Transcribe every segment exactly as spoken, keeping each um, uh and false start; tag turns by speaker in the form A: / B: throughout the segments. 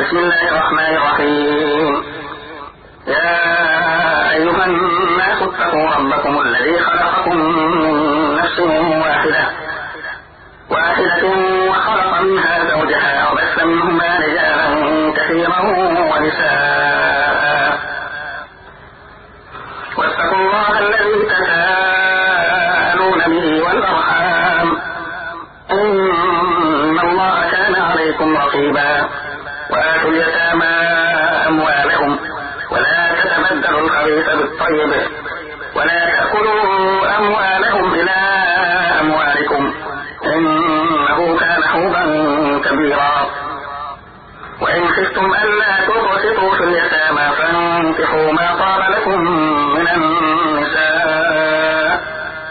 A: بسم الله الرحمن الرحيم. يا أيها الناس اتقوا ربكم الذي خلقكم من نفس واحدة واحدة وخلق منها زوجها وبث منهما رجالا كثيرا ونساء واتقوا الله الذي تساءلون به والأرحام إن الله كان عليكم رقيبا. وآتوا اليتامى أموالهم ولا تتبدلوا الخبيث بالطيب ولا تأكلوا أموالهم إلى أموالكم إنه كان حوبا كبيرا. وإن خفتم ألا تقسطوا في اليتامى فانكحوا ما طاب لكم من النساء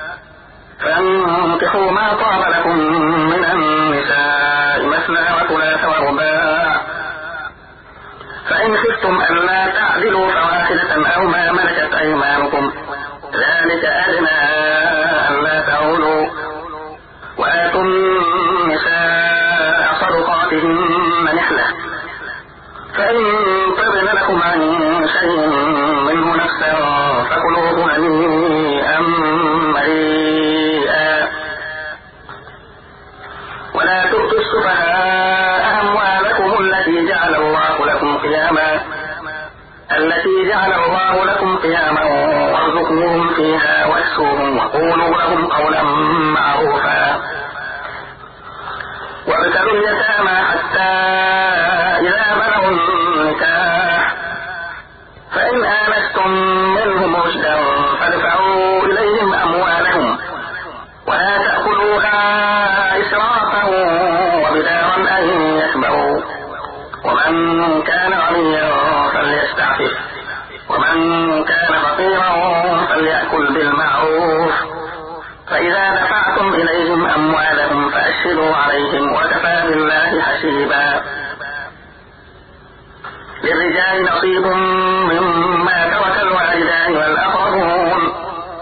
A: فانكحوا ما طاب لكم من النساء مثنى وثلاث ورباع فإن خفتم ألا تعدلوا فواحدة أو ما ملكت أيمانكم ذلك أدنى ألا تعولوا. وآتوا النساء صدقاتهن نحلة فإن طبن لكم عن شيء منه نفسا فكلوه هنيئا مريئا. ولا تؤتوا السفهاء أموالكم التي جعل الله لكم قياما التي جعل الله لكم قياما وارزقوهم فيها واكسوهم وقولوا لهم قولا معروفا. وابتلوا اليتامى حتى إذا بلغوا النكاح فإن آنستم منهم رشدا فادفعوا إليهم أموالهم ولا تأكلوها إسرافا وبدارا أن يكبروا. ومن كان غنيا فليستعفف ومن كان فقيرا فليأكل بالمعروف. فإذا دفعتم إليهم أموالهم فأشهدوا عليهم وكفى بالله حسيبا. للرجال نصيب مما ترك الوالدان والأقربون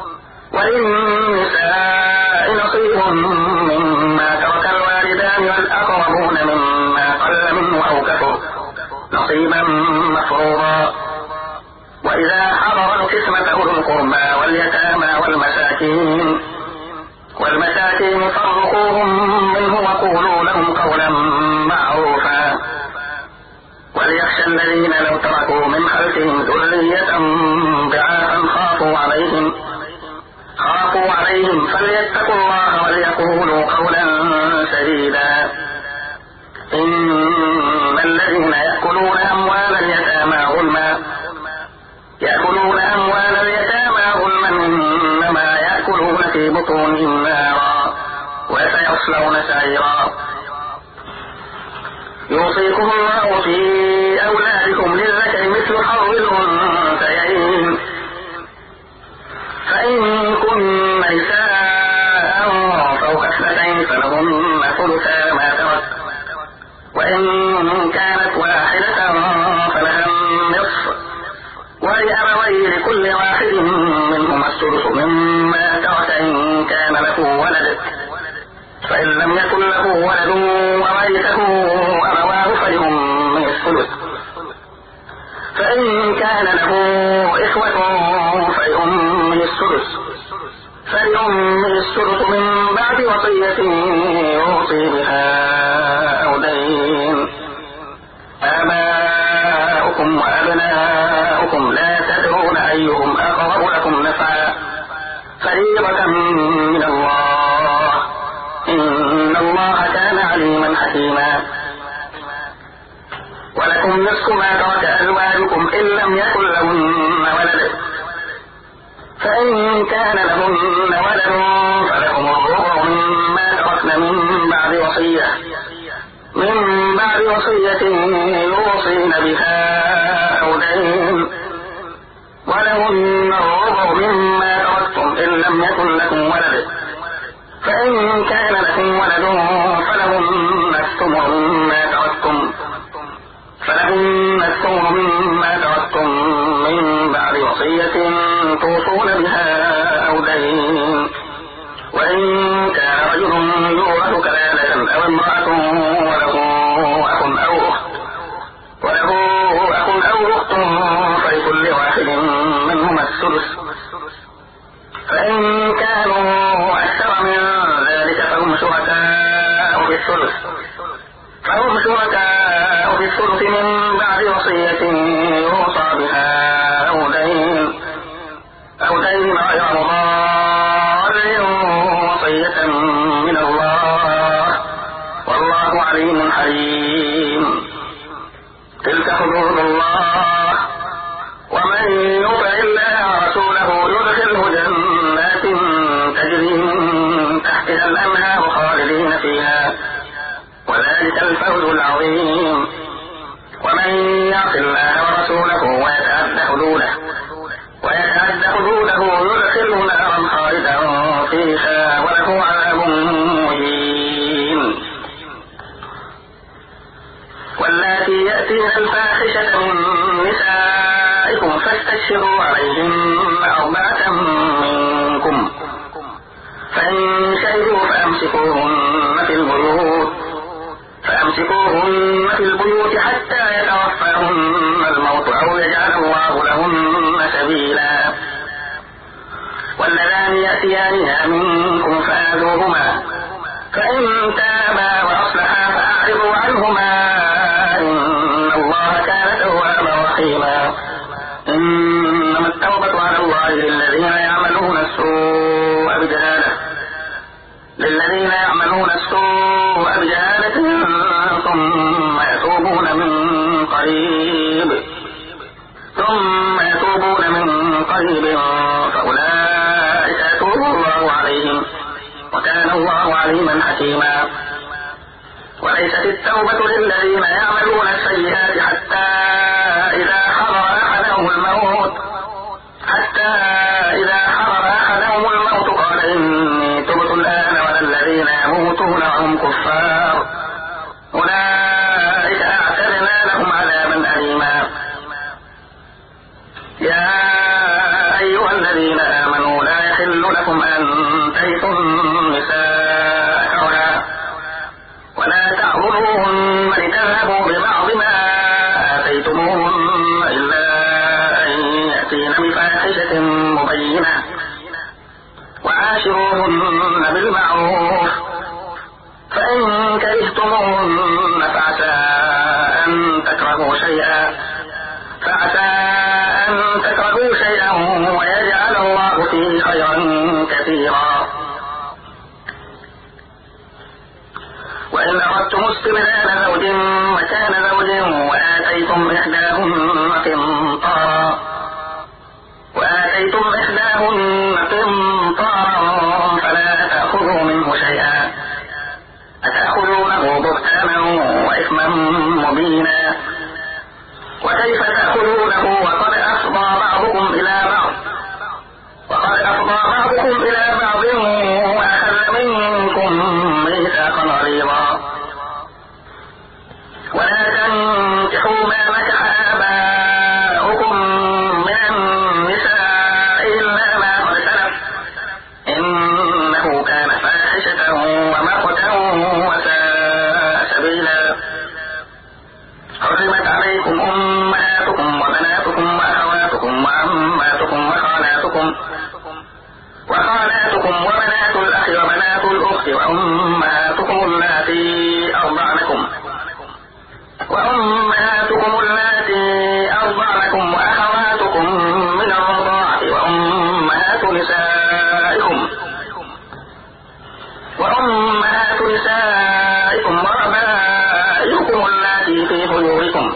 A: وللنساء نصيب مما ترك الوالدان والأقربون مما قل منه أو كثر نصيبا مفروضا. وإذا حضر القسمة أولو القربى واليتامى والمساكين والمساكين فارزقوهم منه وقولوا لهم قولا معروفا. وليخشى الذين لو تركوا من خلفهم ذرية ضعافا خافوا عليهم خافوا عليهم فليتقوا الله وليقولوا قولا سديدا. إن الذين يأكلون أموال اليتامى ظلما يأكلون أموال اليتامى ظلما إنما يأكلون في بطونهم نارا وسيصلون سعيرا. يوصيكم الله في أولادكم للذكر مثل حظ الأنثيين فإن كن نساء فوق اثنتين فلهن ثلثا ما ترك وإن كانت واحدة فلها النصف ولأبويه لكل واحد منهما السدس مما ترك إن كان له ولد فإن لم يكن له ولد وورثه أبواه فلأمه الثلث فإن كان له إخوة فلأمه السدس فلأمه السدس من بعد وصية يوصي بها أو دين. آباؤكم وأبناؤكم لا تدرون أيهم أقرب لكم نفعا فريضة من الله إن الله كان عليما حكيما. ولكم نصف ما ترك أزواجكم إن لم يكن لهن ولد فإن كان لهن ولد فلهم الربع مما تركن من بعد وصية من بعد وصية يوصين بها أو دين ولهن الربع مما تركتم إن لم يكن لكم ولد فإن كان لكم ولد فلهن الثمن مما تركتم فلهن الثمن مما تركتم من بعد وصية توصون بها أو دين. وإن كان رجل يورث كلالة أو امرأة وله أخ أو أخت السدس، فإن كانوا أكثر من ذلك فهم شركاء في الثلث فهم شركاء في الثلث من بعد وصية يوصى بها أو دين أو دين غير مضار، وصية من الله والله عليم حليم. تلك حدود الله، ومن يطع الله ورسوله يدخله جنات تجري من تحتها الأنهار خالدين فيها، وذلك الفوز العظيم. ومن يعص الله ورسوله ويتعد حدوده ويتعد حدوده يدخله نارا خالدا فيها وله عذاب مهين. واللاتي يأتين الفاحشة من نسائكم فاستشهدوا عليهن أربعة منكم، فإن شهدوا فأمسكوهن في البيوت فأمسكوهن في البيوت حتى يتوفاهن الموت أو يجعل الله لهن سبيلا. واللذان يأتيانها منكم فآذوهما، فإن تابا وأصلحا فأعرضوا عنهما، إن الله كان توابا رحيما. إنما التوبة على الله للذين يعملون السوء بجهالة للذين يعملون السوء بجهالة ثم يتوبون من قريب ثم يتوبون من قريب فأولئك يتوب الله عليهم، وكان الله عليما حكيما. وليست التوبة للذين يعملون السيئات حتى إذا حضر أحدهم الموت حتى إذا حضر أحدهم الموت قال إني تبت الآن، ولا الذين يموتون وهم كفار أولئك أعتدنا لهم عذابا أليما. يا أيها الذين آمنوا لا يحل لكم أن ترثوا النساء كرها ولا تعضلوهن لتذهبوا ببعض ما آتيتموهن إلا أن يأتين بفاحشة مبينة، وعاشروهن بالمعروف، فإن كرهتموهن فعسى أن تكرهوا شيئا فعسى أن تكرهوا شيئا ويجعل الله فيه خيرا كثيرا. وإن أردتم استبدال زوج مكان زوج وآتيتم إحداهن قنطارا وآتيتم إحداهن قنطارا فلا تأخذوا منه شيئا، أتأخذونه بهتانا وإثما مبينا، وكيف تأخذونه وقد أفضى بعضكم إلى بعض وقد أفضى بعضكم إلى بعض وأخذ منكم ميثاقا غليظا. ولا تنكحوا ما نكح آباؤكم من النساء إلا ما قد سلف، إنه كان فاحشة ومقتا وساء سبيلا. حرمت عليكم أمهاتكم وبناتكم وأخواتكم وعماتكم وخالاتكم وخالاتكم وبنات الأخ وبنات الأخت وأمهاتكم اللاتي أرضعنكم وأمهاتكم اللاتي أرضعنكم وأخواتكم من الرضاعة وأمهات نسائكم وأمهات نسائكم وربائبكم اللاتي في حجوركم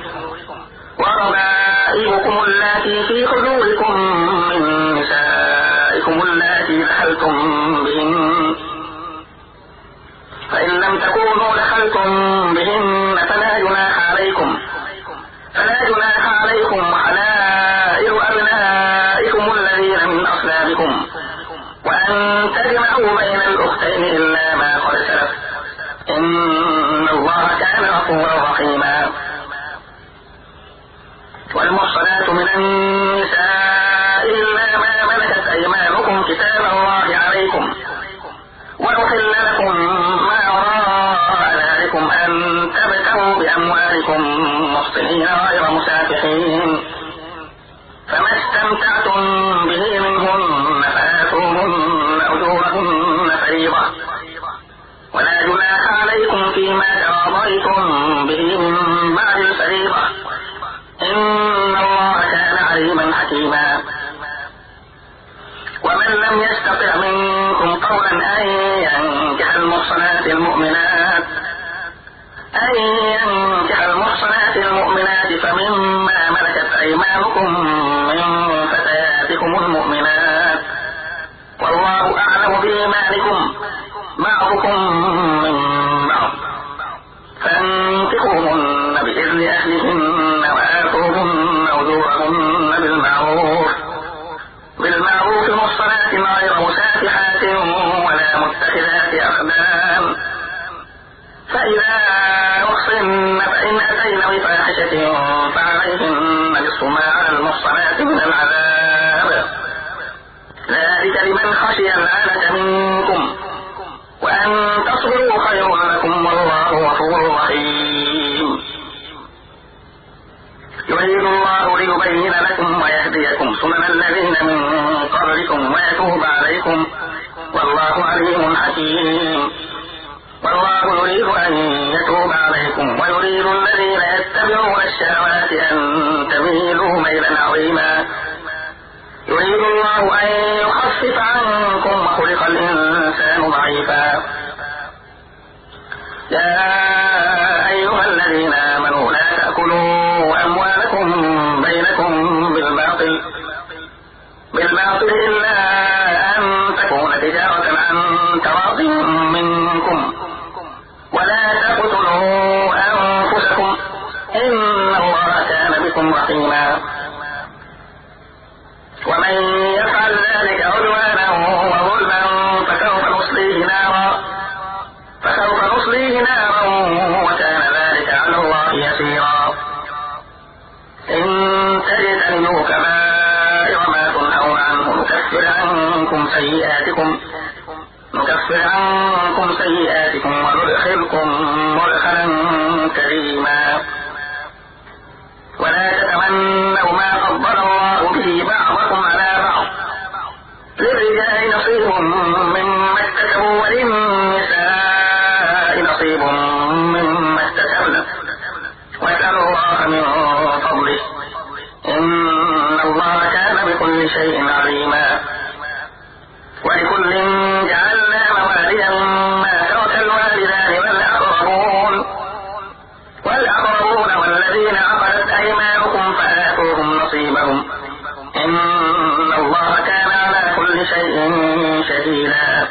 A: وربائبكم اللاتي في حجوركم من نسائكم اللاتي دخلتم بهن، فإن لم تكونوا دخلتم بهن فلا جناح عليكم فلا جناح عليكم حلائل أبنائكم الذين من أصلابكم، وأن تجمعوا بين الأختين إلا ما قد سلف، إن الله كان غفورا رحيما. والمحصنات من النساء إلا ما ملكت أيمانكم كتاب الله عليكم، وأحل لكم ما وراء ذلكم أن تبتغوا بأموالكم محصنين غير مسافحين، فما استمتعتم به منهن فآتوهن أجورهن فريضة ولا جناح عليكم فيما تراضيتم به من بعد الفريضة إن الله كان عليما حكيما. ومن لم يستطع منكم قولا أن ينكح المحصنات المؤمنات أن ينكح المحصنات المؤمنات فمما ملكت أيمانكم من فتياتكم المؤمنات والله أعلم بإيمانكم بعضكم من بعض فانكحوهن بإذن أهلهن وآتوهن أجورهن بالمعروف بالمعروف محصنات غير مسافحات ولا متخذات أخدان فإذا أحصن فإن أتين بفاحشة فعليهن نصف ما على المحصنات من العذاب ذلك لمن خشي العنة منكم وأن تصبروا خير لكم والله غفور رحيم. يريد الله ليبين لكم ويهديكم سنن الذين من قبلكم ويتوب عليكم والله عليم حكيم. والله يريد أن يتوب عليكم ويريد الذين يتبعون الشهوات أن تميلوا ميلا عظيما. يريد الله أن يخفف عنكم وخلق الإنسان ضعيفا. يا أيها الذين آمنوا لا تأكلوا أموالكم بينكم بالباطل بالباطل إلا أن تكون تجارة عن تراض منكم ولا تقتلوا أنفسكم إن الله كان بكم رحيما. ومن يفعل ذلك عدوانا وظلما فسوف نصليه نارا فسوف نصليه نارا وكان ذلك على الله يسيرا. إن تجتنبوا كبائر ما تنهون عنه نكفر عنكم سيئاتكم نكفر عنكم سيئاتكم وندخلكم مدخلا كريما. ولا تتمنوا ما فضل الله به بعضكم على بعض للرجال نصيب مما اكتسبوا وللنساء نصيب مما اكتسبن واسألوا الله من فضله إن الله كان بكل شيء عليما. ولكل جعلنا مواليا ما ترك الوالدان والأقربون والأقربون والذين عقدت أيمانكم فآتوهم نصيبهم إن الله كان على كل شيء شهيدا.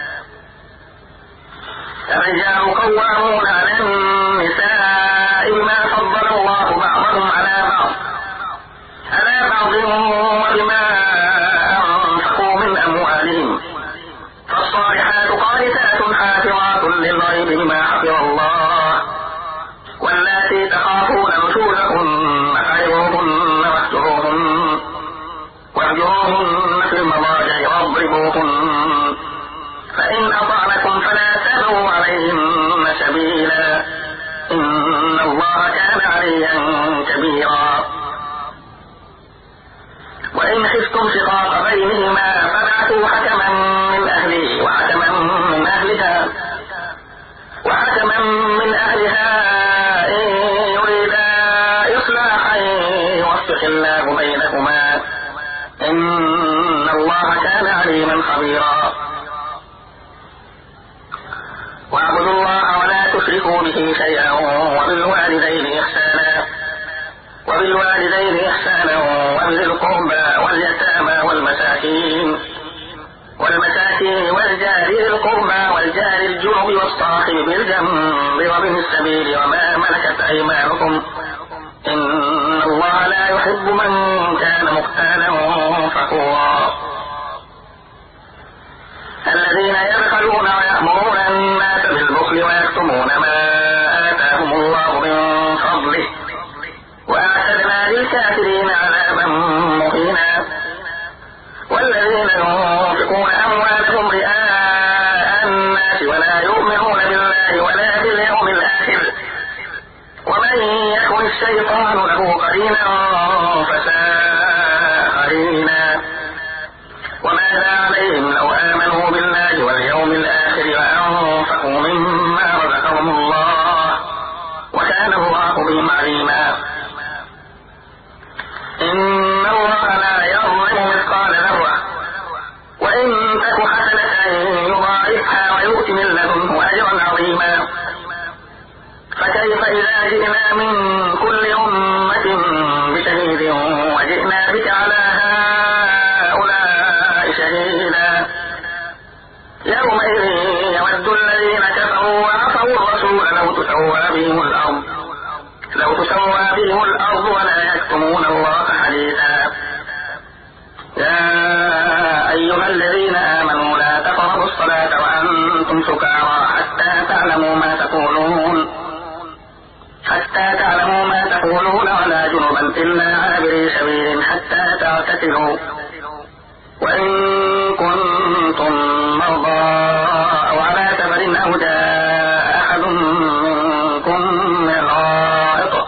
A: الرجال قوامون على النساء بما فضل الله بعضهم على بعض على بعض وبما أنفقوا من أموالهم فالصالحات قانتات حافظات للغيب بما حفظ الله واللاتي تخافون نشوزهن فعظوهن واهجروهن واهجروهن في المضاجع واضربوهن فإن أطعنكم فلا تبغوا عليهن سبيلا إن الله كان عليا كبيرا. وإن خفتم شقاق بينهما فابعثوا حكما من أهله وحكما من أهلها وحكما من أهلها إن يريدا إصلاحا يوفق الله بينهما إن الله كان عليما خبيرا. واعبدوا الله ولا تشركوا به شيئا وبالوالدين إحسانا وبالوالدين إحسانا وبذي القربى واليتامى والمساكين والمساكين والجار ذي القربى والجار الجنب والصاحب بالجنب وابن السبيل وما ملكت أيمانكم إن الله لا يحب من كان مختالا فخورا. الذين يبخلون ويأمرون الناس بالبخل ويكتمون ما آتاهم الله من فضله وأعتدنا للكافرين عذابا مهينا. والذين ينفقون أموالهم رئاء الناس ولا يؤمنون بالله ولا باليوم الآخر ومن يكن الشيطان له قرينا فساء قرينا وماذا عليهم لو آمنوا بالله واليوم الآخر وأنفقوا مما رزقهم الله وكان الله بهم عليما. إن الله لا يظلم مثقال ذرة وإن تك حسنة يضاعفها ويؤت من لدنه أجرا عظيما. فكيف إذا جئنا من كل أمة بشهيد وجئنا بك على هؤلاء شهيدا يومئذ يود الذين كفروا وعصوا الرسول لو تسوى بهم الأرض لو تسوى بهم الأرض ولا يكتمون الله حديثا. يا أيها الذين آمنوا لا تقربوا الصلاة وأنتم سكارى حتى تعلموا ما تقولون حتى تعلموا ما تقولون ولا جنبا إلا عابري سبيل حتى تعتزلوا وإن كنتم مرضى أو على سفر أو جاء أحد منكم من الغائط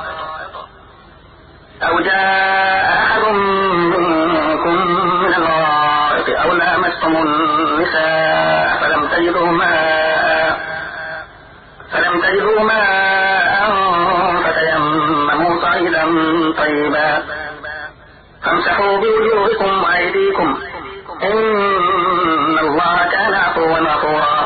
A: أو جاء أحد منكم من الغائط أو لامستم النساء فلم تجدوا ماء فلم تجدوا ماء فتيمموا صعيدا طيبا فامسحوا بوجوهكم وأيديكم إن الله كان عفوا غفورا.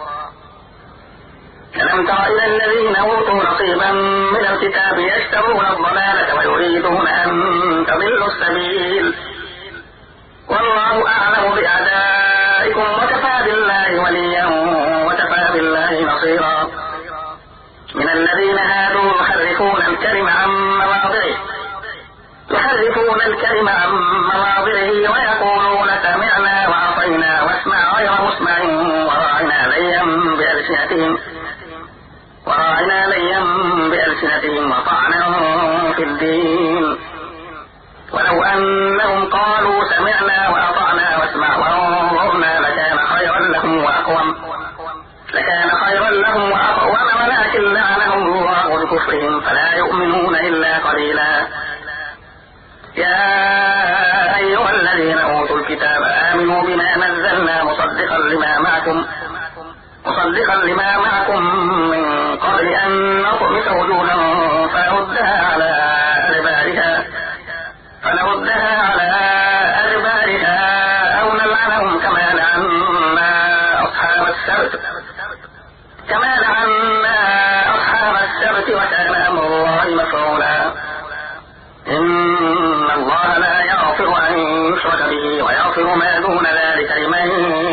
A: ألم تر إلى الذين أوتوا نصيبا من الكتاب يشترون الضلالة ويريدون أن تضلوا السبيل والله أعلم بأعدائكم وكفى بالله وليا وكفى بالله نصيرا. من الذين هادوا يحرفون الكلم عن مواضعه يحرفون الكلم عن مواضعه ويقولون سمعنا وعصينا واسمع غير مسمع وراعنا ليا بألسنتهم وراعنا ليا بألسنتهم وطعنا في الدين ولو أنهم قالوا سمعنا وأطعنا واسمع وانظرنا لكان خيرا لهم وأقوم لكان خيرا لهم وأقوم ولكن لعنهم الله بكفرهم فلا يؤمنون إلا قليلا. يا أيها الذين أوتوا الكتاب آمنوا بما نزلنا مصدقا لما معكم مصدقا لما معكم من قبل أن نطمس وجوها فنردها على أدبارها فنردها على أدبارها أو نلعنهم كما لعنا أصحاب السبت كما لعنا أصحاب السبت وكان أمر الله مفعولا. إن الله لا يغفر أن يشرك به ويغفر ما دون ذلك لمن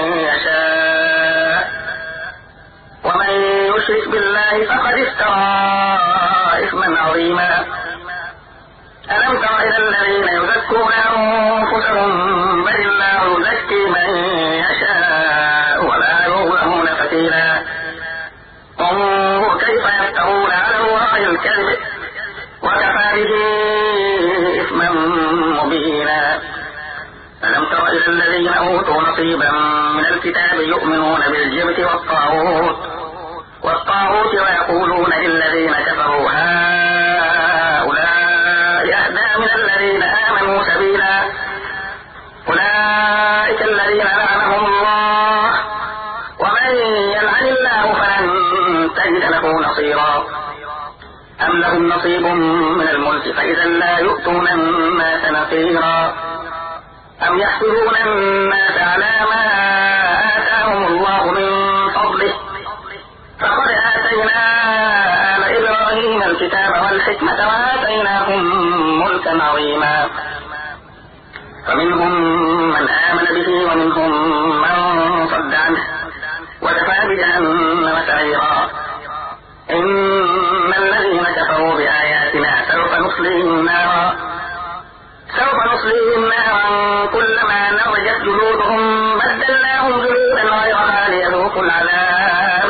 A: يشاء ومن يشرك بالله فقد افترى إثما عظيما. ألم تر إلى الذين يزكون أنفسهم بل الله يزكي من يشاء ولا يظلمون فتيلا. انظر كيف يفترون على الله الكذب وكفى به إثما مبينا. ألم تر إلى الذين أوتوا نصيبا من الكتاب يؤمنون بالجبت والطاغوت والطاغوت ويقولون للذين كفروا هؤلاء أهدى من الذين آمنوا سبيلا. أولئك الذين لعنهم الله ومن يلعن الله فلن تجد له نصيرا. أم لهم نصيب من الملك فإذا لا يؤتون الناس نصيرا. أم يحسدون الناس على ما آتاهم الله من فضله فقد آتينا آل إبراهيم الكتاب والحكمة وآتيناهم ملكا عظيما. فمنهم من آمن به ومنهم من صد عنه وكفى بجهنم سعيرا. إن الذين كفروا بآياتنا سوف نصليهم نارا سوف نصليهم نارا كلما نضجت جلودهم بدلناهم جلودا غيرها ليذوقوا العذاب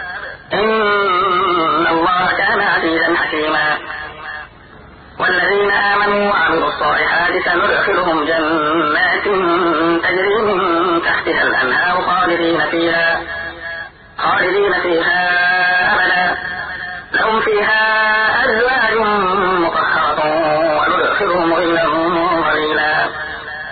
A: إن الله كان عزيزا حكيما. والذين آمنوا وعملوا الصالحات سندخلهم جنات تجري من تحتها الأنهار خالدين فيها خالدين فيها أبدا لهم فيها أزواج مطهرة وندخلهم ظلا ظليلا.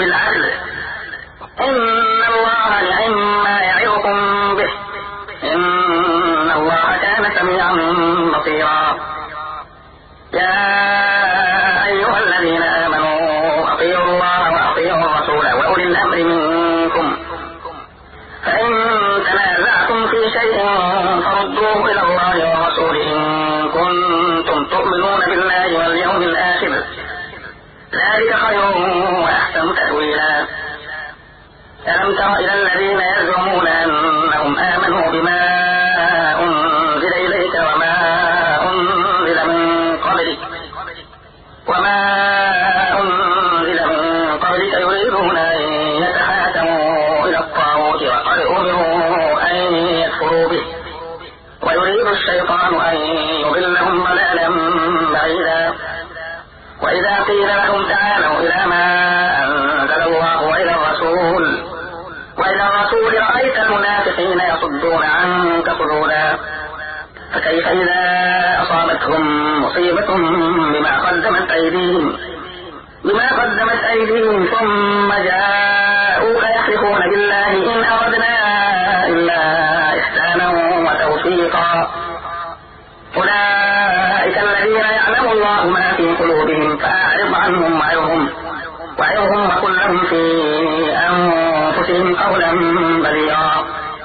A: بالعدل إن الله نعم ما يعظكم به إن الله كان سميعا بصيرا. يا أيها الذين آمنوا أطيعوا الله وأطيعوا الرسول وأولي الأمر منكم فإن تنازعتم في شيء فردوه إلى الله والرسول إن كنتم تؤمنون بالله واليوم الآخر ذلك خير وأحسن تأويلا. ألم تر إلى الذين يزعمون أنهم آمنوا بما أنزل إليك وما أنزل من قبلك وما أنزل من قبلك يريدون أن يتحاكموا إلى الطاغوت وقد أمروا أن يكفروا به ويريد الشيطان أن يضلهم ضلالا بعيدا. وإذا قيل لهم تعالوا إلى ما أنزل الله وإلى الرسول وإلى الرسول رأيت المنافقين يصدون عنك صدودا. فكيف إذا أصابتهم مصيبة بما قدمت أيديهم بما قدمت أيديهم ثم جاءوك يحلفون بالله إن أردنا إلا إحسانا وتوفيقا أولئك الذين يعلم الله ما في قلوبهم فأعرض عنهم وعظهم وعظهم وقل لهم في أنفسهم قولا بليغا.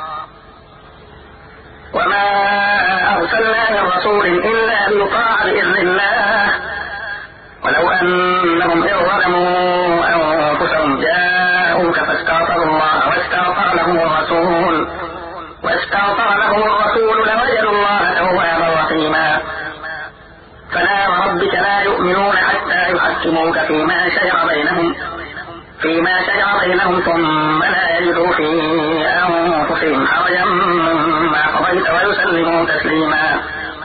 A: وما أرسلنا من رسول إلا ليطاع بإذن الله ولو أنهم إذ ظلموا أنفسهم جاءوك فاستغفروا الله واستغفر لهم الرسول واستغفر لهم الرسول لوجدوا الله توابا رحيما. فلا وربك لا يؤمنون حتى يحكموك فيما شجر بينهم فيما شجر بينهم ثم لا يجدوا في أنفسهم حرجا مما قضيت ويسلموا تسليما.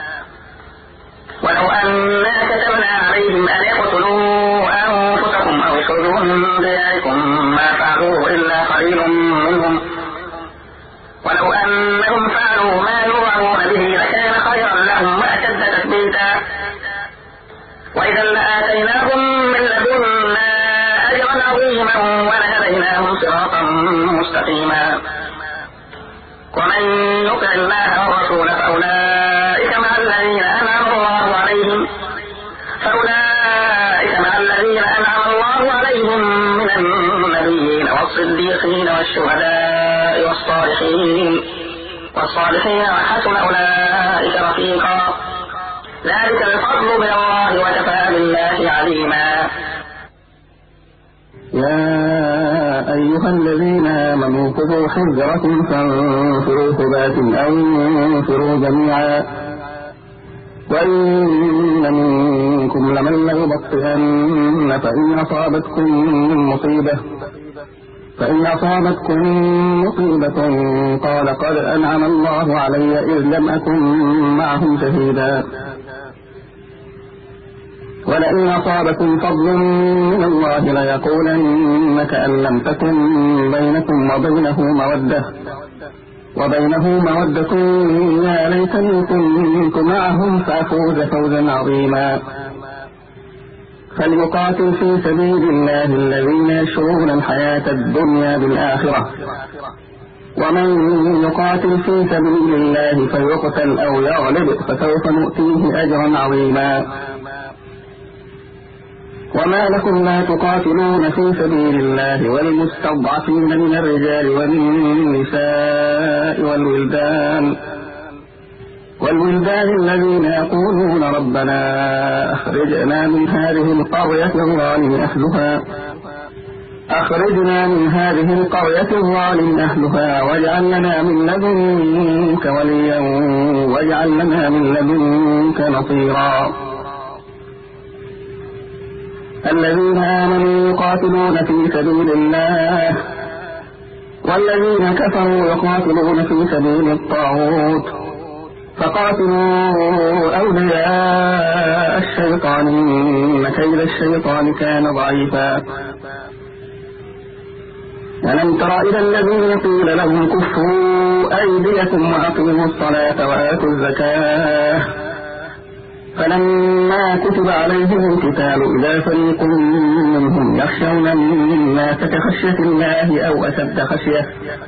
A: ولو أنا كتبنا عليهم أن يقتلوا أنفسهم أو يخرجوا من دياركم ما فعلوه إلا قليل منهم ولو أنهم فعلوا ما يوعظون به لكان خيرا لهم وأشد تثبيتا وإذا لآتيناهم من لدنا أجرا عظيما ولهديناهم صراطا مستقيما. ومن يطع الله والرسول فأولئك مع الذين أنعم الله عليهم فأولئك مع الذين أنعم الله عليهم من النبيين والصديقين والشهداء والصالحين والصالحين وحسن أولئك رفيقا. ذلك الفضل من الله وكفى بالله عليما.
B: يا أيها الذين آمنوا خذوا حذركم فانفروا ثبات أو انفروا جميعا وإن منكم لمن ليبطئن فإن أصابتكم مصيبة فإن أصابتكم مصيبة قال قد أنعم الله علي إذ لم أكن معهم شهيدا ولئن أصابكم فضل من الله ليقولن كأن لم تكن بينكم وبينه مودة وبينه مودة يا ليتني كنت معهم فأفوز فوزا عظيما. فليقاتل في سبيل الله الذين يشرون الحياة الدنيا بالآخرة ومن يقاتل في سبيل الله فيقتل أو يغلب فسوف نؤتيه أجرا عظيما. وما لكم لا تقاتلون في سبيل الله والمستضعفين من الرجال والنساء والولدان والولدان الذين يقولون ربنا أخرجنا من هذه القرية الظالم أهلها أخرجنا من هذه القرية الظالم أهلها واجعل لنا من لدنك وليا واجعل لنا من لدنك نصيرا. الذين آمنوا يقاتلون في سبيل الله والذين كفروا يقاتلون في سبيل الطاغوت فقاتلوا أولياء الشيطان إن كيد الشيطان كان ضعيفا. ألم تر إلى الذين قيل لهم كفوا أيديكم وأقيموا الصلاة وآتوا الزكاة فلما كتب عليهم القتال إذا فريق منهم يخشون الناس كخشية الله أو أشد خشية.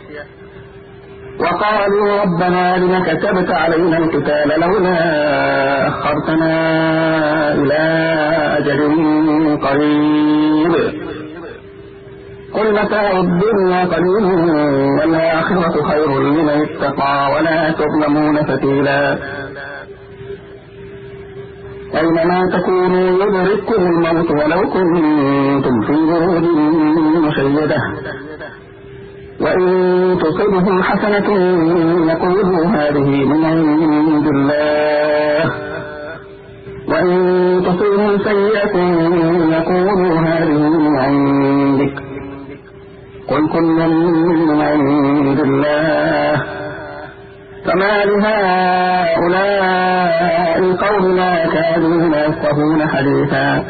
B: وقالوا ربنا لم كتبت علينا القتال لولا أخرتنا إلى أجل قريب قل متاع الدنيا قليل والآخرة خير لمن اتقى ولا تظلمون فتيلا. أينما تكونوا يدرككم الموت ولو كنتم في بروج مشيدة وإن تصبهم حسنة يقولوا هذه من عند الله وإن تصبهم سيئة يقولوا هذه من عندك قل كل من عند الله. فما لهؤلاء القوم لا يكادون يفقهون حديثا.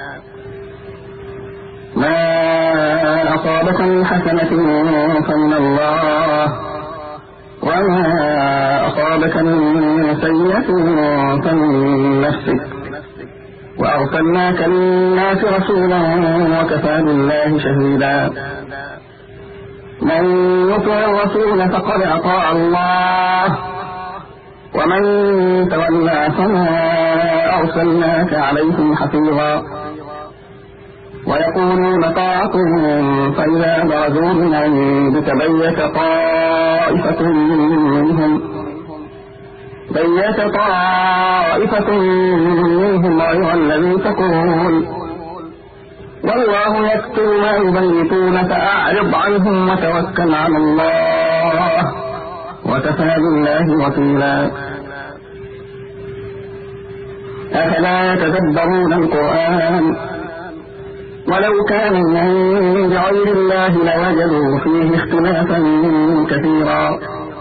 B: ما أصابك من حسنة فمن الله وما أصابك من سيئة فمن نفسك وأرسلناك للناس رسولا وكفى بالله شهيدا. من يطع الرسول فقد أطاع الله ومن تولى فما أرسلناك عليهم حفيظا. ويقولون طاعة فإذا برزوا من عندك بيت طائفة منهم بيت طائفة منهم غير الذي تقول والله يكتب ما يبيتون فأعرض عنهم وتوكل على الله وكفى بالله وكيلا. أفلا يتدبرون القرآن ولو كان من عند غير الله لوجدوا فيه اختلافا كثيرا.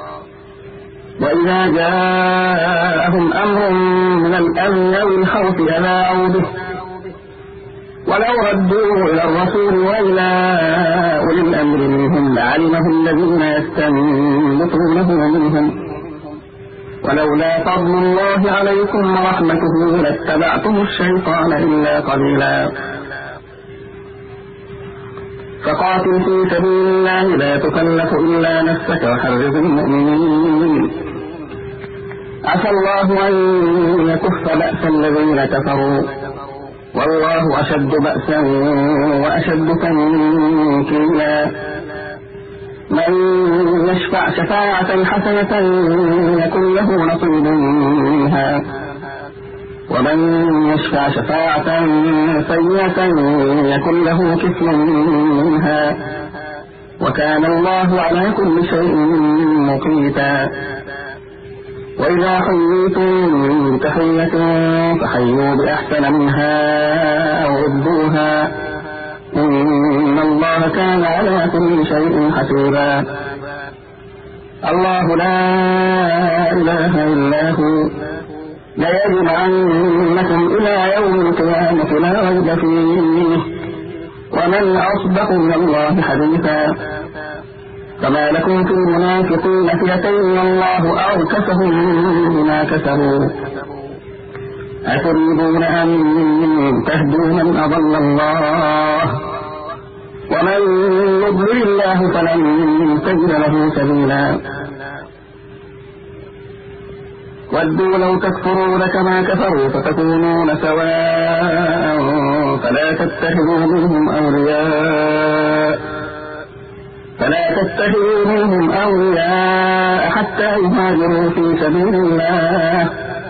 B: وإذا جاءهم أمر من الأمن أو الخوف أذاعوا به ولو ردوه إلى الرسول وإلى أولي الأمر منهم لعلمه الذين يستنبطونه منهم ولولا فضل الله عليكم ورحمته لاتبعتم الشيطان إلا قليلا. فقاتل في سبيل الله لا تكلف إلا نفسك وحرض المؤمنين عسى الله أن يكف بأس الذين كفروا والله أشد بأسا وأشد تنكيلا. من يشفع شفاعة حسنة يكن له نصيب منها ومن يشفع شفاعة سيئة يكن له كفل منها وكان الله على كل شيء مقيتا. وإذا حييتم بتحية فحيوا بأحسن منها أو ردوها إن الله كان على كل شيء حسيبا. الله لا إله إلا هو ليجمعنكم إلى يوم القيامة لا ريب فيه ومن أصدق من الله حديثا. فما لكم في المنافقين فئتين الله أركسهم بما كسبوا أتريدون أن تهدوا من أضل الله ومن يضلل الله فلن تجد له سبيلا. ودوا لو تكفرون كما كفروا فتكونون سواء فلا تتخذوا منهم أولياء فلا تتخذوا منهم أولياء حتى يهاجروا في سبيل الله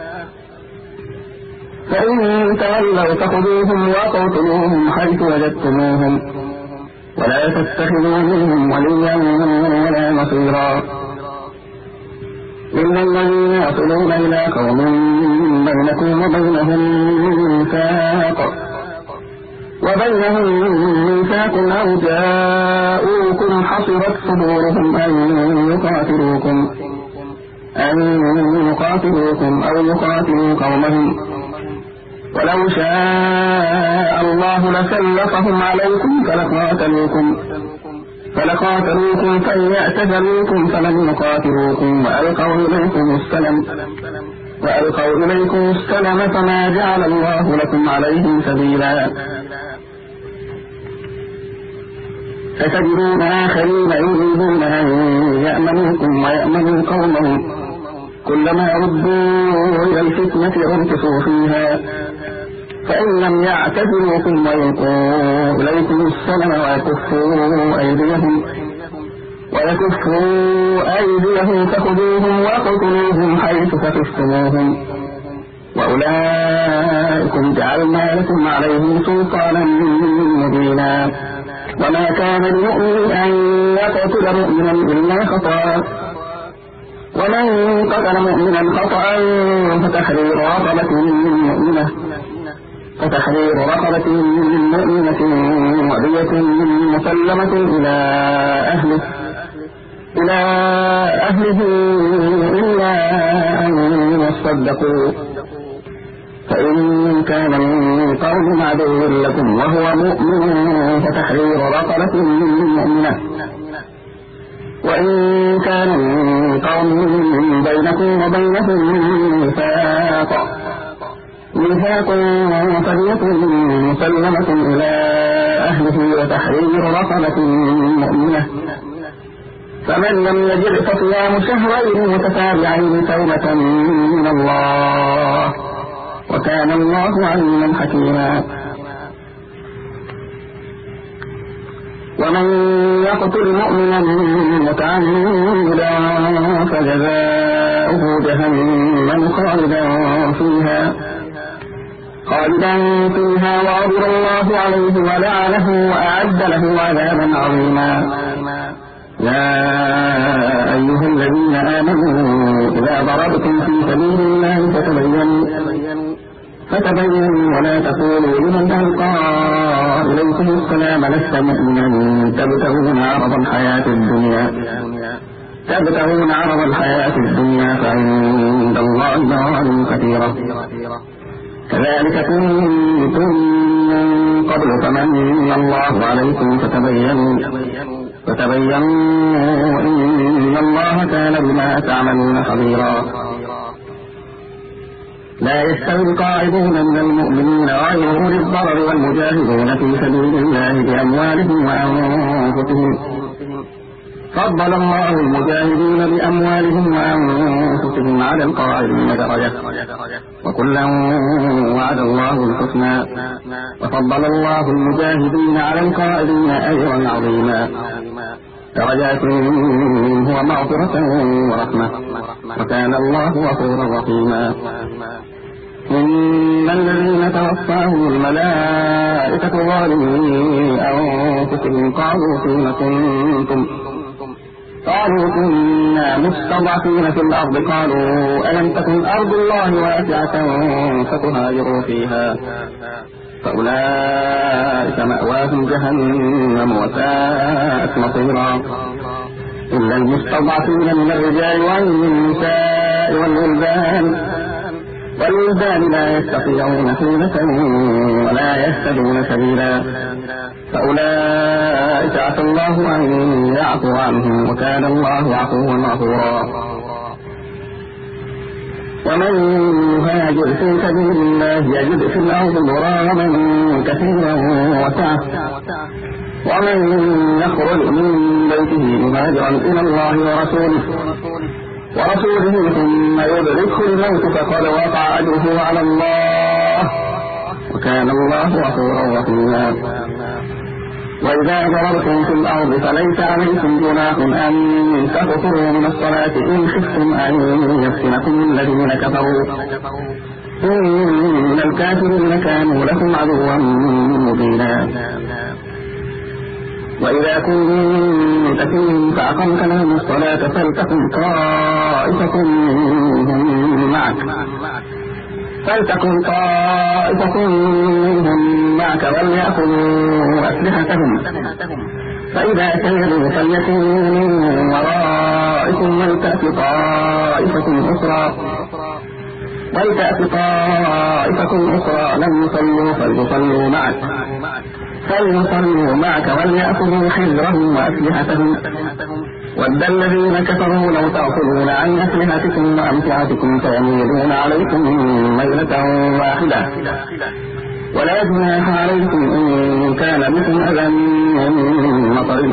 B: فإن تولوا فخذوهم وقتلوهم حيث وجدتموهم ولا تتخذوا منهم وليا ولا نصيرا إلا الذين يصلون إلى قوم بينكم وبينهم ميثاق وبينهم ميثاق أو جاءوكم حصرت صدورهم أن يقاتلوكم أن يقاتلوكم أو يقاتلوا قومهم ولو شاء الله لسلطهم عليكم فلقاتلوكم فلقاتلوكم فإن اعتزلوكم فلم يقاتلوكم وألقوا إليكم السلم وألقوا إليكم السلم فما جعل الله لكم عليهم سبيلا. فتجدون آخرين يريدون أن يأمنوكم ويأمنوا قومهم كلما ردوا إلى الفتنة أركسوا فيها فإن لم يعتزلوكم ويلقوا إليكم السلم ويكفوا أيديهم ويكفوا أيديهم فخذوهم واقتلوهم حيث ثقفتموهم وأولئكم جعلنا لكم عليهم سلطانا مبينا وما كان لمؤمن أن يقتل مؤمنا إلا خطأ ومن قتل مؤمنا خطأ فتحرير رقبة مؤمنة فتحرير رقبة مؤمنة ودية مسلمة إلى أهله إلى أهله إلا أن يصدقوا فإن كان من قوم عدو لكم وهو مؤمن فتحرير رقبة مؤمنة وإن كان من قوم بينكم وبينهم ميثاق ميثاق فدية مسلمة إلى أهله وتحرير رقبة مؤمنة فمن لم يجد فصيام شهرين متتابعين توبة من الله وكان الله عليما حكيما ومن يقتل مؤمنا متعمدا فجزاؤه جهنم خالدا فيها خالدا فيها وغضب الله عليه ولعنه وأعد له عذابا عظيما يا أيها الذين آمنوا إذا ضربتم في سبيل الله فتبينوا فتبينوا ولا تقولوا لمن ألقى إليكم السلام لست مؤمنا تبتغون عرض الحياة الدنيا تبتغون عرض الحياة الدنيا فعند الله مغانم كثيرة كذلك كنتم من قبل فمن الله عليكم فتبينوا فتبينوا إن الله كان بما تعملون خبيرا لا يستوي القاعدون من المؤمنين غير أولي الضرر والمجاهدون في سبيل الله بأموالهم وأنفسهم فضل الله المجاهدين بأموالهم وأنفسهم على القاعدين درجة وكلا وعد الله الحسنى وفضل الله المجاهدين على القاعدين أجرا عظيما درجات منه ومغفرة ورحمة وكان الله غفورا رحيما إن الذين توفاهم الملائكة ظالمي أنفسهم قالوا فيم كنتم قالوا كنا مستضعفين في الأرض قالوا ألم تكن أرض الله واسعة فتهاجروا فيها فأولئك مأواهم جهنم وساءت مصيرا إلا المستضعفين من الرجال والنساء والولدان والولدان لا يستطيعون حيلة ولا يهتدون سبيلا فأولئك عسى الله أن يعفو عنهم وكان الله عفوا غفورا ومن يهاجر في سبيل الله يجد في الأرض مراغما كثيرا وسعة ومن يخرج من بيته مهاجرا إلى الله ورسوله ورسوله ثم يدركه الموت فقد وقع أجره على الله وكان الله غفورا رحيما وإذا ضربتم في الأرض فليس عليكم جناح أن تقصروا من الصلاة إن خفتم أن يفتنكم الذين كفروا إن الكافرين كانوا لكم عدوا مبينا وإذا كنت فيهم فأقمت لهم الصلاة فلتكن طائفة منهم معك فلتكن طائفة منهم معك وليأخذوا أسلحتهم فإذا سجدوا فليكونوا من ورائكم ولتأت طائفة أخرى ولتأت طائفة أخرى لم يصلوا فليصلوا معك فليصلوا معك وليأخذوا حذرهم وأسلحتهم ود الذين كفروا لو تأخذون عن أسلحتكم وأمتعتكم فيميلون عليكم ميلة واحدة ولا جناح عليكم إن كان بكم أذى من مطر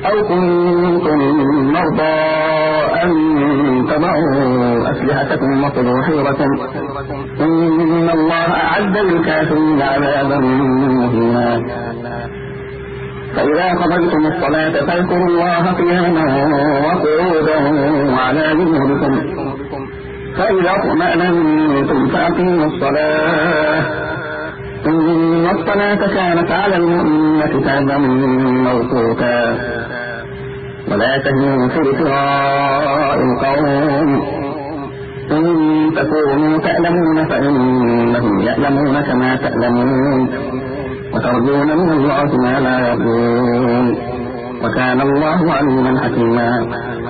B: أو كنتم مرضى أن تضعوا أسلحتكم وخذوا حذركم إن الله أعد للكافرين عذابا مهينا. فإذا قضيتم الصلاة فاذكروا الله قياما وقعودا وعلى جنوبكم فإذا اطمأننتم فأقيموا الصلاة إن الصلاة كانت على المؤمنين كتابا موقوتا. ولا تهنوا في ابتغاء القوم إن تكونوا تألمون فإنهم يألمون كما تألمون وترجون من الله ما لا يرجون وكان الله عليما حكيما.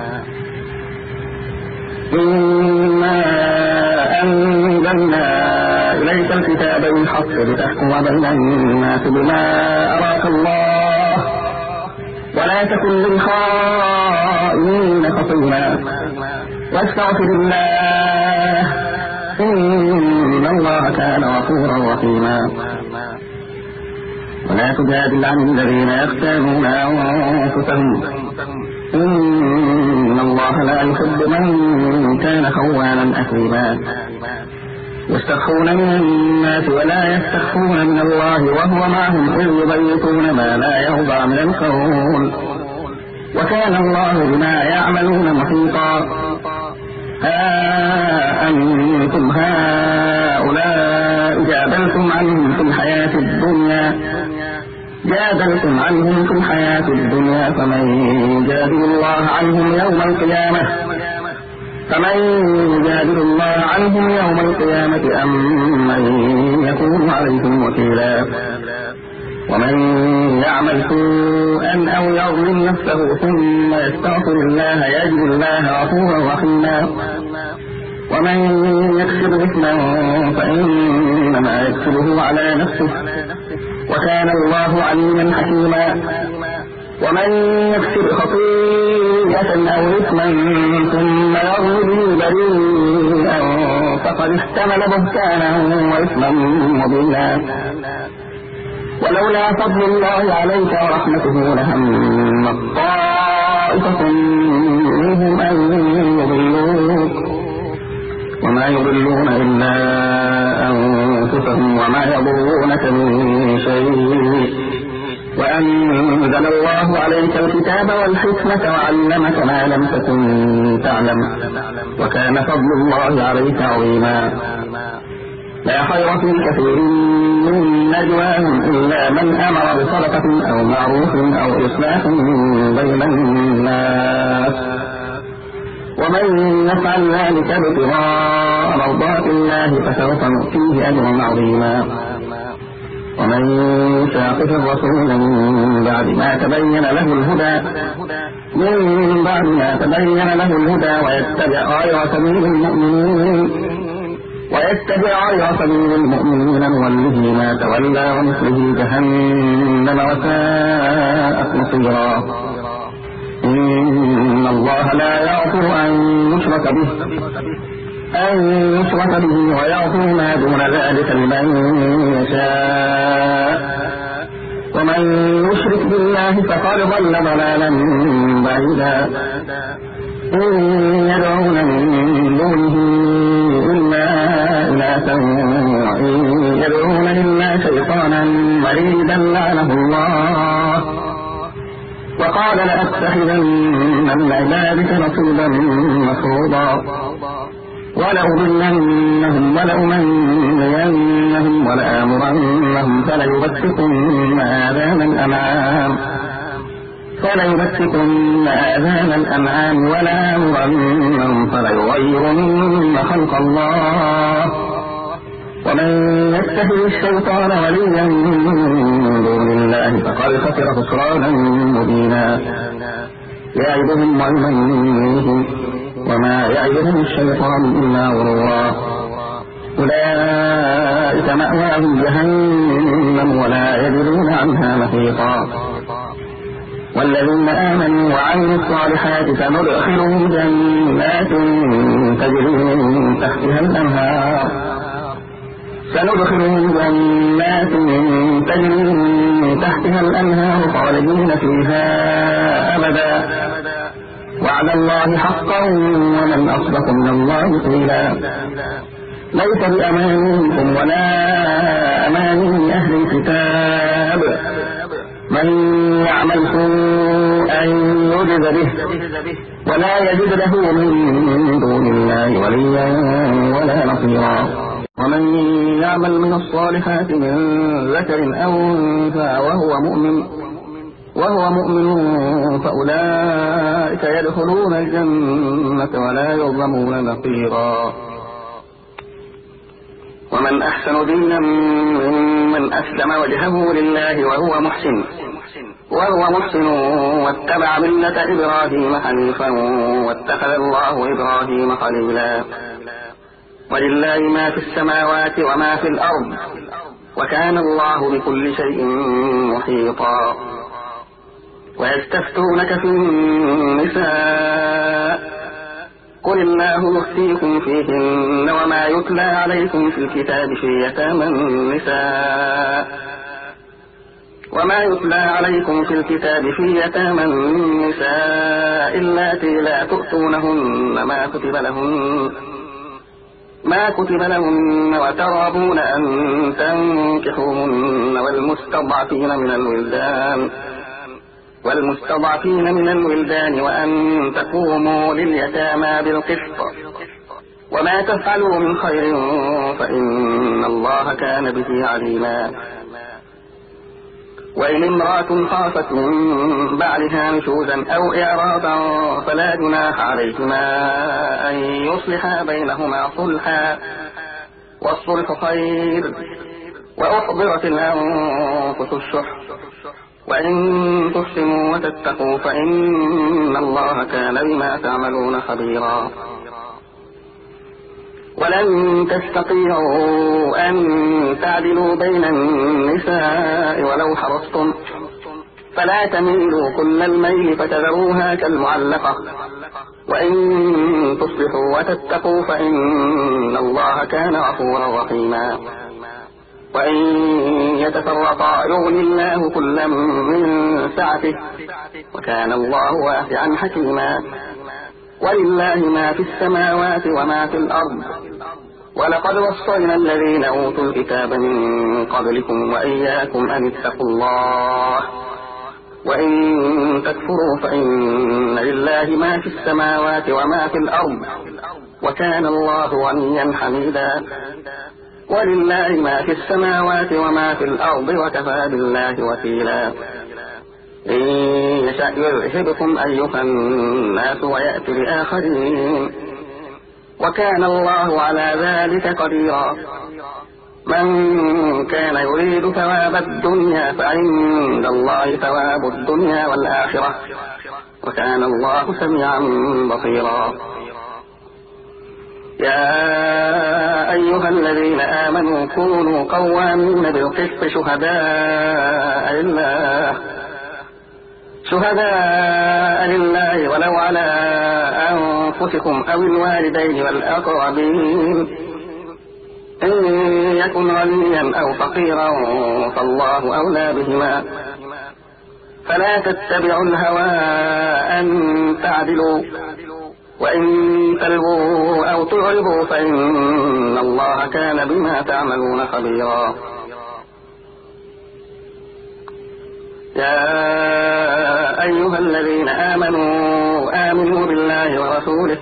B: إنا أنزلنا إليك الكتاب بالحق لتحكم بين الناس بما أراك الله ولا تكن للخائنين خصيما واستغفر الله إن الله كان غفورا رحيما. ولا تجادل عن الذين يختانون أنفسهم إن الله لا يحب من كان خوانا أثيما. يستخفون من الناس ولا يستخفون من الله وهو معهم إذ يبيتون ما لا يرضى من القول وكان الله بما يعملون محيطا. ها أنتم هؤلاء جادلتم عنهم في الحياة الدنيا جادلتم عنهم في الحياة الدنيا فمن يجادل الله عنهم يوم القيامة فمن يجادل الله عنهم يوم القيامة أم من يكون عليهم وكيلا. ومن يعمل سوءا أو يظلم نفسه ثم يستغفر الله يجد الله غفورا رحيما. ومن يكسب إثما فإنما يكسبه على نفسه وكان الله عليما حكيما. ومن يكسب خطيئة أو إثما ثم يرمي به بريئا فقد احتمل بهتانا وإثما مبينا. ولولا فضل الله عليك ورحمته لهم طائفة منهم أن يضلوك وما يضلون إلا أنفسهم وما يضرونك من شيء وأنزل الله عليك الكتاب والحكمة وعلمك ما لم تكن تعلم وكان فضل الله عليك عظيما. لا خير في كثير من نجواهم إلا من أمر بصدقة أو معروف أو إصلاح بين الناس ومن يفعل ذلك ابتغاء مرضات الله فسوف نؤتيه أجرا عظيما. ومن يشاقق الرسول من بعد ما تبين له الهدى من بعد ما تبين له الهدى ويتبع غير سبيل المؤمنين ويتبع غير سبيل المؤمنين نوله ما تولى ونصله جهنم وساءت مصيرا. إن الله لا يغفر أن يشرك به أن يشرك به ويغفر ما دون ذلك لمن يشاء ومن يشرك بالله فقد ضل ضلالا بعيدا. إن يدعون من دونه إلا إناثا وإن يدعون إلا شيطانا مريدا لعنه الله وقال لأتخذن من عبادك نصيبا مفروضا ولأضلنهم ولأمنينهم ولآمرنهم فليبتكن آذان الأنعام فليبتكن آذان الأنعام ولآمرنهم فليغيرن خلق الله ومن يتخذ الشيطان وليا من دون الله فقد خسر خسرانا مبينا. يعدهم ويمنيهم وما يعدهم الشيطان إلا غرورا. أولئك مأواهم جهنم ولا يجدون عنها محيطا. والذين آمنوا وعملوا الصالحات سندخلهم جنات تجري من تحتها الأنهار سندخلهم جنات تجري من تحتها الأنهار خالدين فيها أبدا وعد الله حقا ومن أصدق من الله قيلا ليس بأمانيكم ولا أماني أهل الكتاب من يعمل سوءا يجز به ولا يجد له من دون الله وليا ولا نصيرا ومن يعمل من الصالحات من ذكر أو أنثى وهو مؤمن وهو مؤمن فأولئك يدخلون الجنة ولا يظلمون نقيرا ومن أحسن دينا ممن أسلم وجهه لله وهو محسن وهو محسن واتبع ملة إبراهيم حنيفا واتخذ الله إبراهيم خليلا ولله ما في السماوات وما في الأرض وكان الله بكل شيء محيطا ويستفتونك في النساء قل الله يفتيكم فيهن وما يتلى عليكم في الكتاب في يتامى النساء وما يتلى عليكم في الكتاب في يتامى النساء اللاتي لا تؤتونهن ما كتب لهن ما كتب لهن وترغبون أن تنكحوهن والمستضعفين من الولدان والمستضعفين من الولدان وأن تقوموا لليتامى بالقسط وما تفعلوا من خير فإن الله كان به عليما وإن امرأة خافت من بعلها نشوزا أو إعراضا فلا جناح عليهما أن يصلحا بينهما صلحا والصلح خير وأحضرت الأنفس الشح وإن تحسنوا وتتقوا فإن الله كان بما تعملون خبيرا ولن تستطيعوا أن تعدلوا بين النساء ولو حرصتم فلا تميلوا كل الميل فتذروها كالمعلقة وإن تصلحوا وتتقوا فإن الله كان غفورا رحيما وإن يتفرقا يغني الله كلا من سعته وكان الله واسعا حكيما ولله ما في السماوات وما في الأرض ولقد وصينا الذين أوتوا الكتاب من قبلكم وإياكم أن اتقوا الله وإن تكفروا فإن لله ما في السماوات وما في الأرض وكان الله غنيا حميدا ولله ما في السماوات وما في الأرض وكفى بالله وكيلا إن يشأ يذهبكم أيها الناس ويأتي بآخرين وكان الله على ذلك قديرا من كان يريد ثواب الدنيا فعند الله ثواب الدنيا والآخرة وكان الله سميعا بصيرا يا أيها الذين آمنوا كونوا قوامين بالقسط شهداء لله شهداء لله ولو على أنفسكم أو الوالدين والأقربين إن يكن غنيا أو فقيرا فالله أولى بهما فلا تتبعوا الهوى أن تعدلوا وإن تلووا أو تعرضوا فإن الله كان بما تعملون خبيرا يا أيها الذين آمنوا آمنوا بالله ورسوله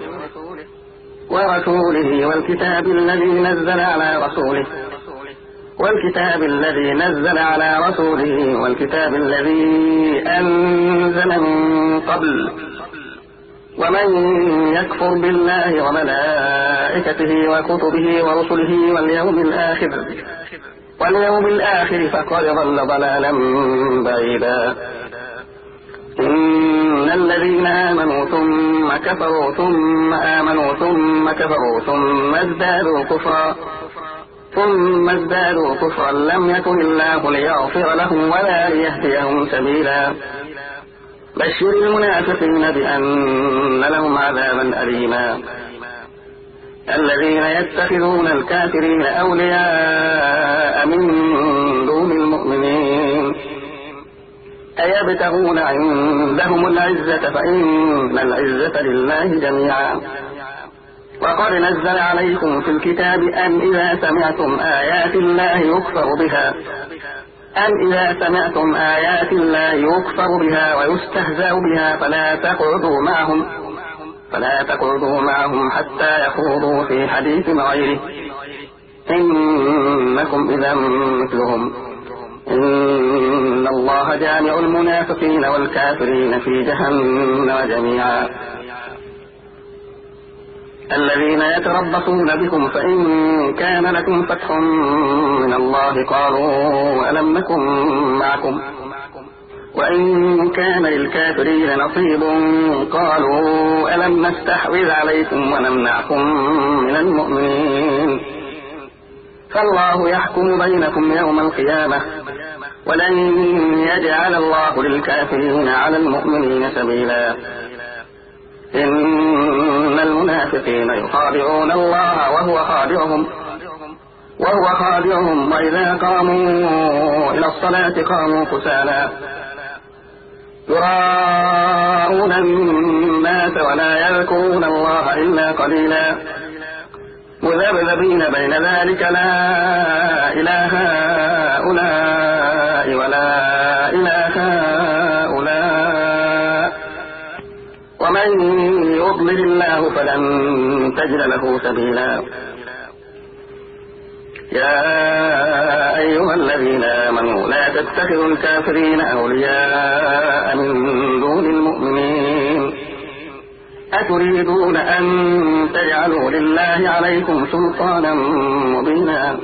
B: ورسوله والكتاب الذي نزل على رسوله والكتاب الذي نزل على رسوله والكتاب الذي أنزل من قبل ومن يكفر بالله وملائكته وكتبه ورسله واليوم الآخر واليوم الآخر فقد ضل ضلالا بعيدا إن الذين آمنوا ثم كفروا ثم آمنوا ثم كفروا ثم ازدادوا كفرا ثم ازدادوا كفرا لم يكن الله ليغفر لهم ولا ليهديهم سبيلا بشر المنافقين بأن لهم عذابا أليما الذين يتخذون الكافرين أولياء من دون المؤمنين أيبتغون عندهم العزة فإن العزة لله جميعا. وقد نزل عليكم في الكتاب أن إذا سمعتم آيات الله يكفر بها أن إذا سمعتم آيات الله يكفر بها ويستهزأ بها فلا تقعدوا معهم فلا تقعدوا معهم حتى يخوضوا في حديث غيره إنكم إذا مثلهم إن الله جامع المنافقين والكافرين في جهنم جميعا. الذين يتربصون بكم فإن كان لكم فتح من الله قالوا ألم نكن معكم وإن كان للكافرين نصيب قالوا ألم نستحوذ عليكم ونمنعكم من المؤمنين. فالله يحكم بينكم يوم القيامة ولن يجعل الله للكافرين على المؤمنين سبيلا. إن المنافقين يخادعون الله وهو خادعهم وهو خادعهم وإذا قاموا إلى الصلاة قاموا كسالى يراءون الناس ولا يذكرون الله إلا قليلا مذبذبين بين ذلك لا إله هؤلاء ولا إله هؤلاء ومن يضلل الله فلن تجد له سبيلا. يا أيها الذين آمنوا لا تتخذوا الكافرين أولياء من دون المؤمنين أتريدون أن تجعلوا لله عليكم سلطانا مبينا.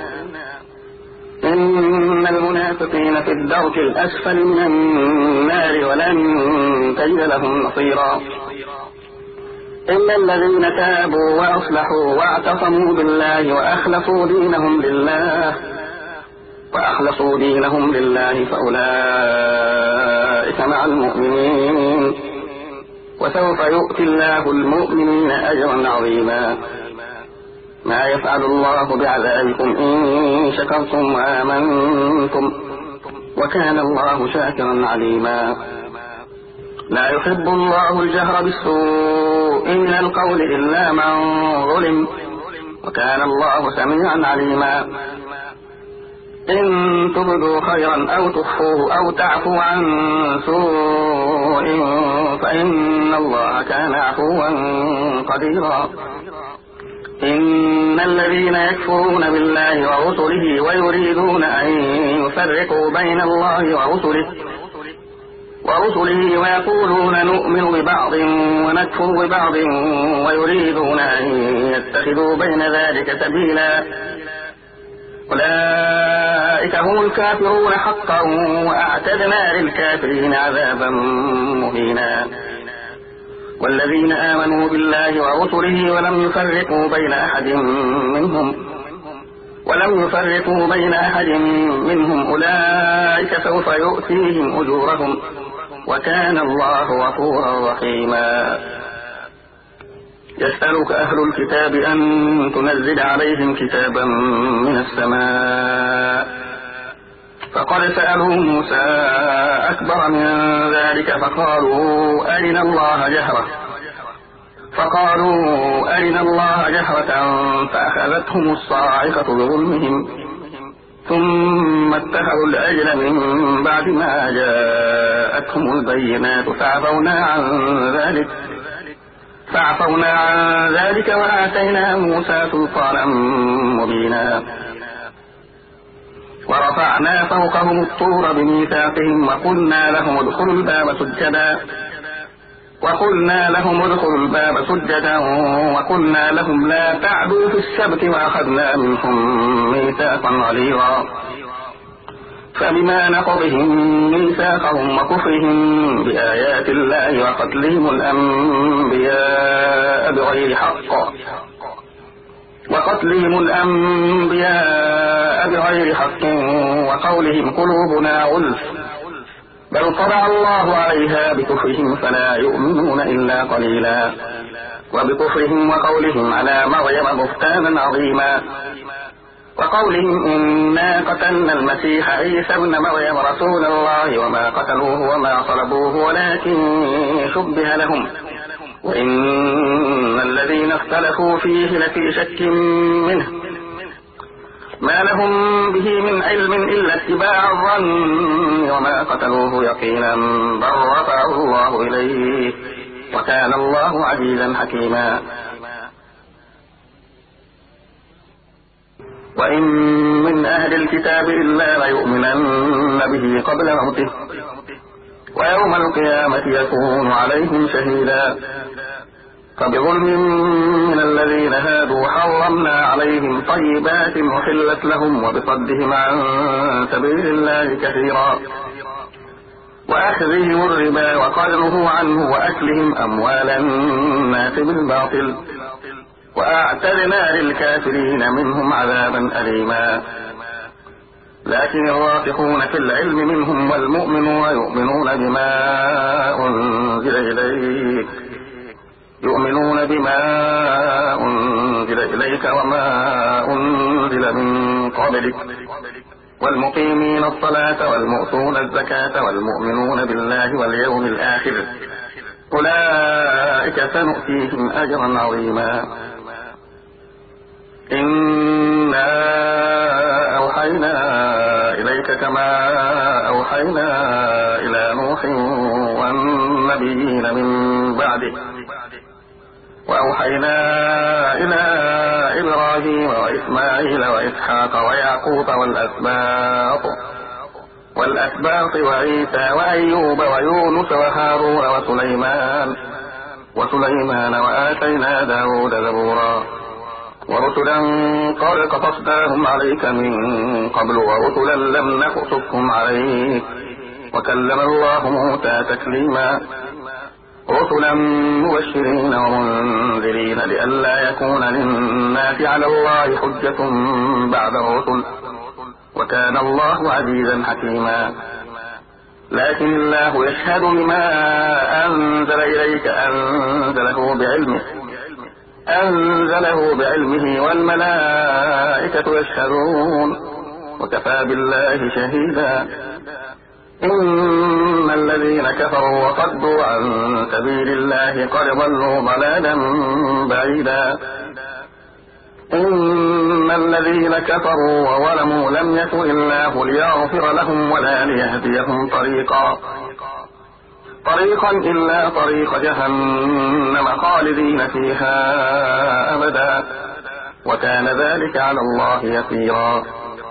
B: إن المنافقين في الدرك الأسفل من النار ولن تجد لهم نصيرا. إلا الذين تابوا وأصلحوا واعتصموا بالله وأخلصوا دينهم لله وأخلصوا دينهم لله فأولئك مع المؤمنين وسوف يؤتي الله المؤمنين أجرا عظيما. ما يفعل الله بعذابكم إن شكرتم وآمنتم وكان الله شاكرا عليما. لا يحب الله الجهر بالسوء من القول إلا من ظلم وكان الله سميعا عليما. إن تبدوا خيرا أو تخفوه أو تعفوا عن سوء فإن الله كان عفوا قديرا. إن الذين يكفرون بالله ورسله ويريدون أن يفرقوا بين الله ورسله ورسله ويقولون نؤمن ببعض ونكفر ببعض ويريدون أن يتخذوا بين ذلك سبيلا أولئك هم الكافرون حقا وأعتدنا للكافرين عذابا مهينا. والذين آمنوا بالله ورسله ولم يفرقوا بين أحد منهم ولم يفرقوا بين أحد منهم أولئك سوف يؤتيهم أجورهم وكان الله غفورا رحيما. يسألك أهل الكتاب أن تنزل عليهم كتابا من السماء فقد سألوا موسى أكبر من ذلك فقالوا أرنا الله جهرة فقالوا أرنا الله جهرة فأخذتهم الصاعقة بظلمهم ثم اتخذوا الأجل من بعد ما جاءتهم البينات فعفونا عن ذلك فعفونا عن ذلك وآتينا موسى سلطانا مبينا. ورفعنا فوقهم الطور بميثاقهم وقلنا لهم ادخلوا الباب سجدا وقلنا لهم ادخلوا الباب سجدا وقلنا لهم لا تعدوا في السبت وأخذنا منهم ميثاقا غليظا. فبما نقضهم ميثاقهم وكفرهم بآيات الله وقتلهم الأنبياء بغير حق وقتلهم الأنبياء بغير حق وقولهم قلوبنا غلف بل طبع الله عليها بكفرهم فلا يؤمنون إلا قليلا. وبكفرهم وقولهم على مريم بهتانا عظيما وقولهم إنا قتلنا المسيح عيسى ابن مريم رسول الله وما
A: قتلوه وما صلبوه ولكن شبه لهم وإن الذين اختلفوا فيه لفي شك منه ما لهم به من علم إلا اتباع الظن وما قتلوه يقينا بل رفعه الله إليه وكان الله عزيزا حكيما. وإن من أهل الكتاب إلا ليؤمنن به قبل موته ويوم القيامة يكون عليهم شهيدا. فبظلم من الذين هادوا حرمنا عليهم طيبات أحلت لهم وبصدهم عن سبيل الله كثيرا وأخذهم الربا وقدره عنه وأكلهم أموال الناس بالباطل وأعتدنا للكافرين منهم عذابا أليما. لكن الراسخون في العلم منهم والمؤمنون يؤمنون بما أنزل إليك يؤمنون بما أنزل إليك وما أنزل من قبلك والمقيمين الصلاة والمؤتون الزكاة والمؤمنون بالله واليوم الآخر أولئك سنؤتيهم أجرا عظيما. إنا أوحينا إليك كما أوحينا إلى نوح والنبيين من بعده وأوحينا إلى إبراهيم وإسماعيل وإسحاق ويعقوب والأسباط والأسباط وعيسى وأيوب ويونس وهارون وسليمان وسليمان وآتينا داود زبورا ورسلا قد قصصناهم عليك من قبل ورسلا لم نقصصهم عليك وكلم الله موسى تكليما. رسلا مبشرين ومنذرين لئلا يكون للناس على الله حجة بعد الرسل وكان الله عزيزا حكيما. لكن الله يشهد بما أنزل إليك أنزله بعلمه أنزله بعلمه والملائكة يشهدون وكفى بالله شهيدا. إن الذين كفروا وصدوا عن سبيل الله قد ضلوا ضلالا بعيدا. إن الذين كفروا وظلموا لم يكن الله ليغفر لهم ولا ليهديهم طريقا طريقا إلا طريق جهنم خالدين فيها أبدا وكان ذلك على الله يسيرا.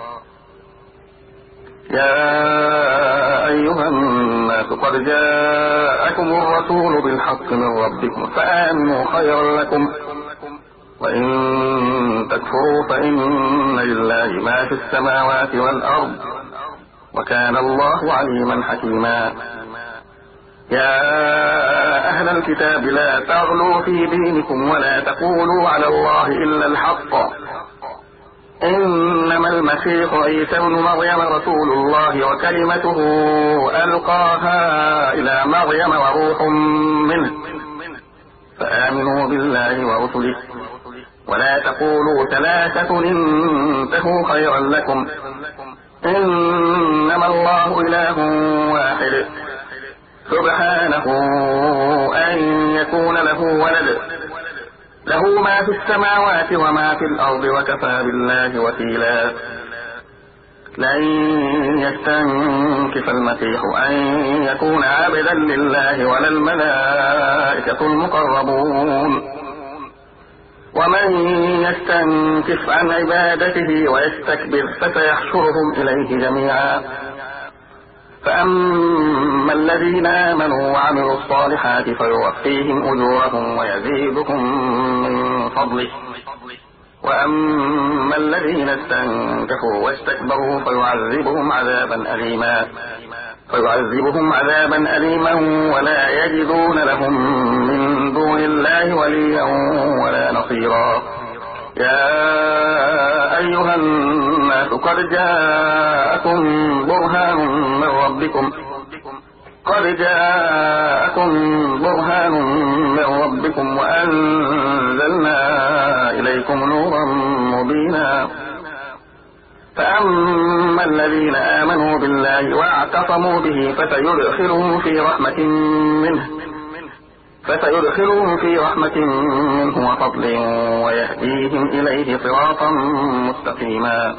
A: يا أيها الناس قد جاءكم الرسول بالحق من ربكم فآمنوا خيرا لكم وإن تكفروا فإن لله ما في السماوات والأرض وكان الله عليما حكيما. يا أهل الكتاب لا تغلوا في دينكم ولا تقولوا على الله إلا الحق إنما المسيح عيسى بن مريم رسول الله وكلمته ألقاها إلى مريم وروح منه فآمنوا بالله ورسله ولا تقولوا ثلاثة انتهوا خيرا لكم إنما الله إله واحد سبحانه أن يكون له ولد له ما في السماوات وما في الأرض وكفى بالله وكيلا. لن يستنكف المسيح أن يكون عبدا لله ولا الملائكة المقربون ومن يستنكف عن عبادته ويستكبر فسيحشرهم إليه جميعا. فأما الذين آمنوا وعملوا الصالحات فيوفيهم أجورهم ويزيدهم من فضله وأما الذين استنكفوا واستكبروا فيعذبهم عذابا أليما فيعذبهم عذابا أليما ولا يجدون لهم من دون الله وليا ولا نصيرا. يا أيها الناس قد جاءكم برهان من ربكم قد جاءكم برهان من ربكم وأنزلنا إليكم نورا مبينا فأما الذين آمنوا بالله واعتصموا به فسيدخلهم في رحمة منه فسيدخلهم في رحمة منه وفضل ويهديهم إليه صراطا مستقيما.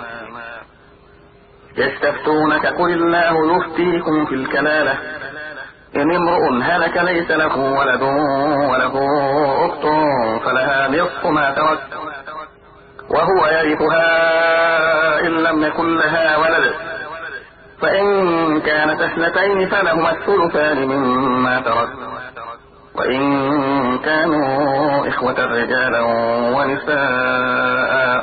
A: يستفتونك قل الله يفتيكم في الكلالة إن امرؤ هلك ليس له ولد وله أخت فلها نصف ما ترك وهو يرثها إن لم يكن لها ولد فإن كانت اثنتين فلهما الثلثان مما ترك وإن كانوا إخوة رجالا ونساء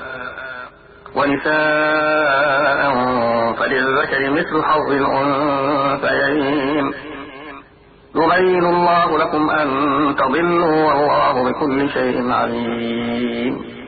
A: ونساء فللذكر مثل حظ الأنثيين يبين الله لكم أن تضلوا والله بكل شيء عليم.